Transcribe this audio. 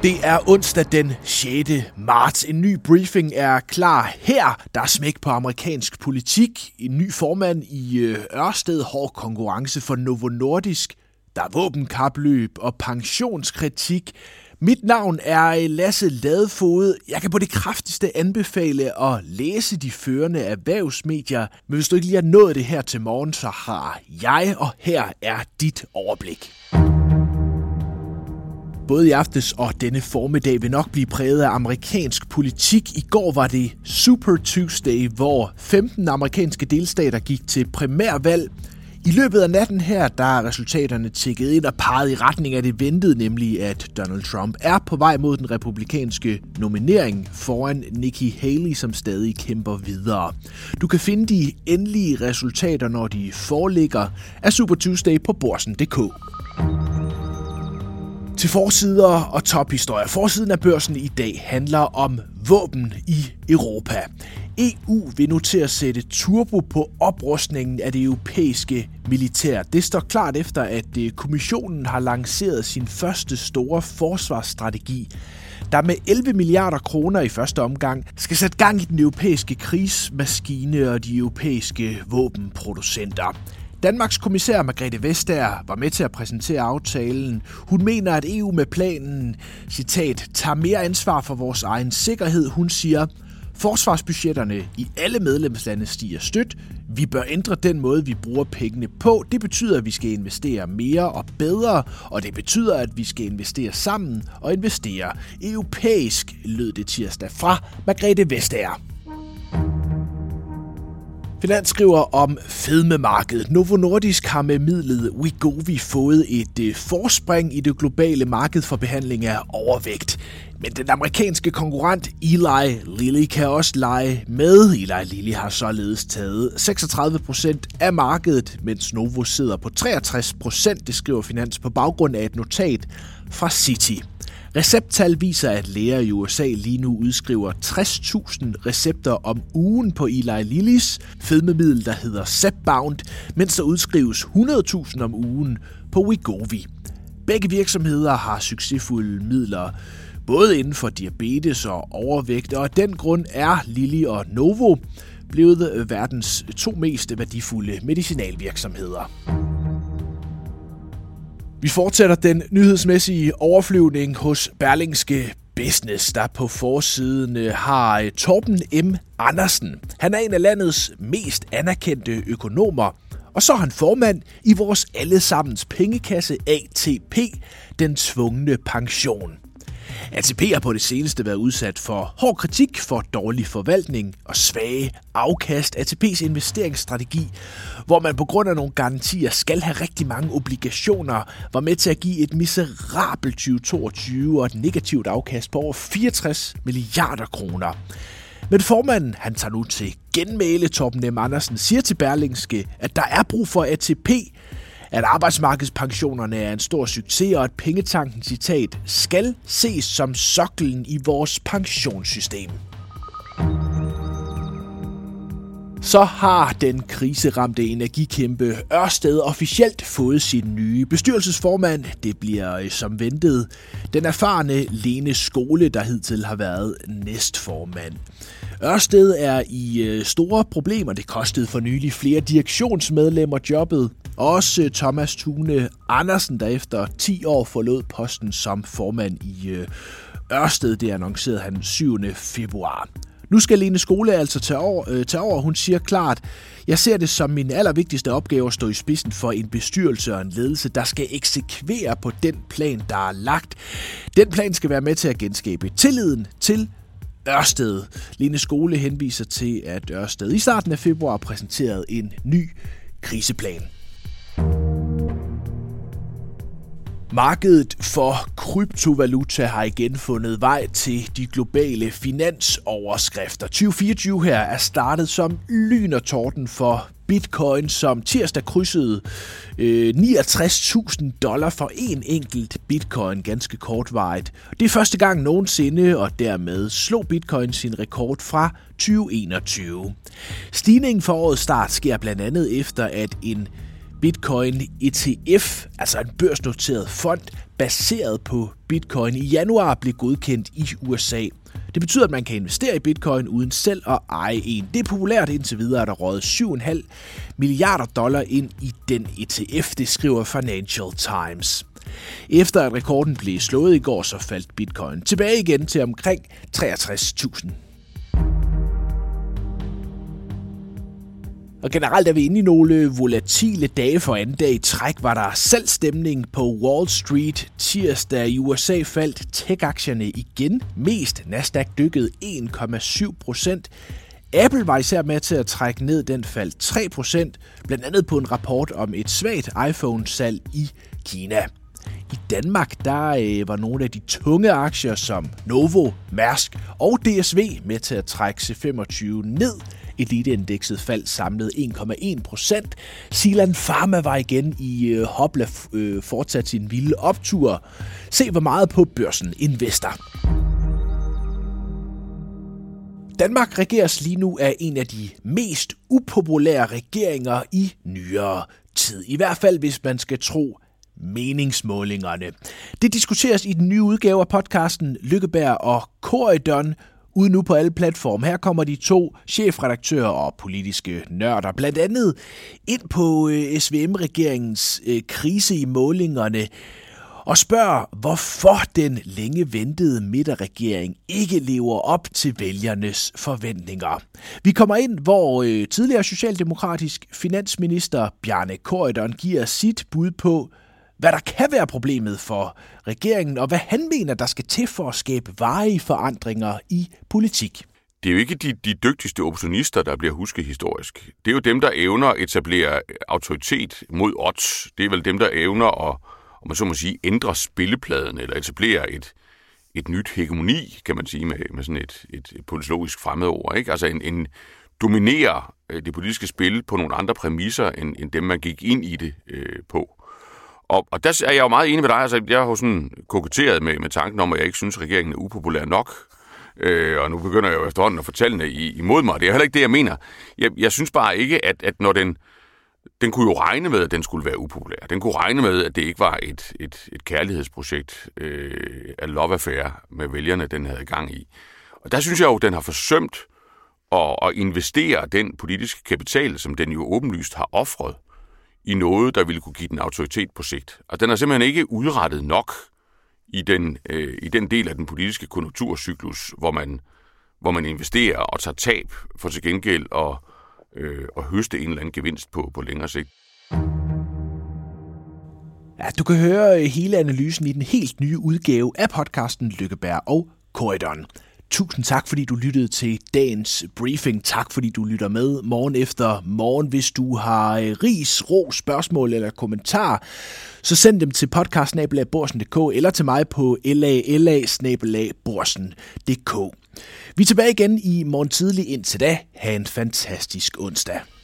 Det er onsdag den 6. marts. En ny briefing er klar her. Der er smæk på amerikansk politik. En ny formand i Ørsted. Hård konkurrence for Novo Nordisk. Der er våbenkapløb og pensionskritik. Mit navn er Lasse Ladefoged. Jeg kan på det kraftigste anbefale at læse de førende erhvervsmedier. Men hvis du ikke lige har nået det her til morgen, så har jeg, og her er dit overblik. Både i aftes og denne formiddag vil nok blive præget af amerikansk politik. I går var det Super Tuesday, hvor 15 amerikanske delstater gik til primærvalg. I løbet af natten her, der er resultaterne tikket ind og peget i retning af det ventede, nemlig at Donald Trump er på vej mod den republikanske nominering foran Nikki Haley, som stadig kæmper videre. Du kan finde de endelige resultater, når de foreligger af Super Tuesday på Børsen.dk. Til forsider og tophistorier. Forsiden af Børsen i dag handler om våben i Europa. EU vil nu til at sætte turbo på oprustningen af det europæiske militær. Det står klart efter, at kommissionen har lanceret sin første store forsvarsstrategi, der med 11 milliarder kroner i første omgang skal sætte gang i den europæiske krigsmaskine og de europæiske våbenproducenter. Danmarks kommissær Margrethe Vestager var med til at præsentere aftalen. Hun mener, at EU med planen, citat, tager mere ansvar for vores egen sikkerhed. Hun siger, forsvarsbudgetterne i alle medlemslande stiger stødt. Vi bør ændre den måde, vi bruger pengene på. Det betyder, at vi skal investere mere og bedre, og det betyder, at vi skal investere sammen og investere europæisk, lød det tirsdag fra Margrethe Vestager. Finans skriver om fedmemarkedet. Novo Nordisk har med midlet Wegovy fået et forspring i det globale marked for behandling af overvægt. Men den amerikanske konkurrent Eli Lilly kan også lege med. Eli Lilly har således taget 36% af markedet, mens Novo sidder på 63%, det skriver Finans på baggrund af et notat fra Citi. Recepttal viser, at læger i USA lige nu udskriver 60.000 recepter om ugen på Eli Lillys fedmemiddel, der hedder Zepbound, mens der udskrives 100.000 om ugen på Wegovy. Begge virksomheder har succesfulde midler, både inden for diabetes og overvægt, og af den grund er Lilly og Novo blevet verdens 2 mest værdifulde medicinalvirksomheder. Vi fortsætter den nyhedsmæssige overflyvning hos Berlingske Business, der på forsiden har Torben M. Andersen. Han er en af landets mest anerkendte økonomer, og så er han formand i vores allesammens pengekasse ATP, den tvungne pension. ATP har på det seneste været udsat for hård kritik for dårlig forvaltning og svage afkast. ATP's investeringsstrategi, hvor man på grund af nogle garantier skal have rigtig mange obligationer, var med til at give et miserabelt 2022 og et negativt afkast på over 64 milliarder kroner. Men formanden, han tager nu til genmæle. Torben M. Andersen siger til Berlingske, at der er brug for ATP, at arbejdsmarkedspensionerne er en stor succes, og at pengetanken, citat, skal ses som soklen i vores pensionssystem. Så har den kriseramte energikæmpe Ørsted officielt fået sin nye bestyrelsesformand. Det bliver som ventet den erfarne Lene Skole, der hidtil har været næstformand. Ørsted er i store problemer. Det kostede for nylig flere direktionsmedlemmer jobbet. Også Thomas Thune Andersen, der efter 10 år forlod posten som formand i Ørsted. Det annoncerede han 7. februar. Nu skal Lene Skole altså tage over. Hun siger klart, jeg ser det som min allervigtigste opgave at stå i spidsen for en bestyrelse og en ledelse, der skal eksekvere på den plan, der er lagt. Den plan skal være med til at genskabe tilliden til Ørsted. Lene Skole henviser til, at Ørsted i starten af februar præsenterede en ny kriseplan. Markedet for kryptovaluta har igen fundet vej til de globale finansoverskrifter. 2024 her er startet som lyn og torden for Bitcoin, som tirsdag krydsede $69.000 for en enkelt bitcoin ganske kortvarigt. Det er første gang nogensinde, og dermed slog Bitcoin sin rekord fra 2021. Stigningen for årets start sker blandt andet efter, at en Bitcoin ETF, altså en børsnoteret fond baseret på Bitcoin, i januar blev godkendt i USA. Det betyder, at man kan investere i Bitcoin uden selv at eje en. Det er populært indtil videre, at der røget $7,5 milliarder ind i den ETF, det skriver Financial Times. Efter at rekorden blev slået i går, så faldt Bitcoin tilbage igen til omkring 63.000. Og generelt er vi inde i nogle volatile dage. For anden dag i træk var der salgsstemning på Wall Street. Tirsdag i USA faldt tech-aktierne igen mest. Nasdaq dykkede 1,7%. Apple var især med til at trække ned. Den faldt 3%, blandt andet på en rapport om et svagt iPhone-salg i Kina. I Danmark der var nogle af de tunge aktier som Novo, Mærsk og DSV med til at trække C25 ned. Eliteindekset faldt samlet 1,1%. Zealand Pharma var igen i hopla fortsat sin vilde optur. Se hvor meget på børsen Investor. Danmark regeres lige nu af en af de mest upopulære regeringer i nyere tid. I hvert fald hvis man skal tro meningsmålingerne. Det diskuteres i den nye udgave af podcasten Lykkeberg og Corydon, ude nu på alle platforme. Her kommer de to chefredaktører og politiske nørder blandt andet ind på SVM-regeringens krise i målingerne og spørger, hvorfor den længe ventede midterregering ikke lever op til vælgernes forventninger. Vi kommer ind, hvor tidligere socialdemokratisk finansminister Bjarne Corydon giver sit bud på, hvad der kan være problemet for regeringen, og hvad han mener, der skal til for at skabe varige forandringer i politik. Det er jo ikke de dygtigste opportunister, der bliver husket historisk. Det er jo dem, der evner at etablere autoritet mod odds. Det er vel dem, der evner at, om man så må sige, ændre spillepladen, eller etablere et nyt hegemoni, kan man sige, med sådan et politologisk fremmedord. Ikke? Altså en dominere det politiske spil på nogle andre præmisser, end dem, man gik ind i det på. Og der er jeg jo meget enig med dig. Altså, jeg har jo sådan koketteret med tanken om, at jeg ikke synes, at regeringen er upopulær nok. Og nu begynder jeg jo efterhånden at fortælle imod mig. Det er heller ikke det, jeg mener. Jeg synes bare ikke, at når den kunne jo regne med, at den skulle være upopulær. Den kunne regne med, at det ikke var et kærlighedsprojekt af love affair med vælgerne, den havde gang i. Og der synes jeg jo, at den har forsømt at investere den politiske kapital, som den jo åbenlyst har offret, i noget, der ville kunne give den autoritet på sigt. Og den er simpelthen ikke udrettet nok i den del af den politiske konjunkturcyklus, hvor man investerer og tager tab for til gengæld at høste en eller anden gevinst på længere sigt. Ja, du kan høre hele analysen i den helt nye udgave af podcasten Lykkeberg og Corydon. Tusind tak, fordi du lyttede til dagens briefing. Tak, fordi du lytter med morgen efter morgen. Hvis du har ris, ros, spørgsmål eller kommentar, så send dem til podcast@borsen.dk eller til mig på la@borsen.dk. Vi er tilbage igen i morgen tidlig. Indtil da, ha' en fantastisk onsdag.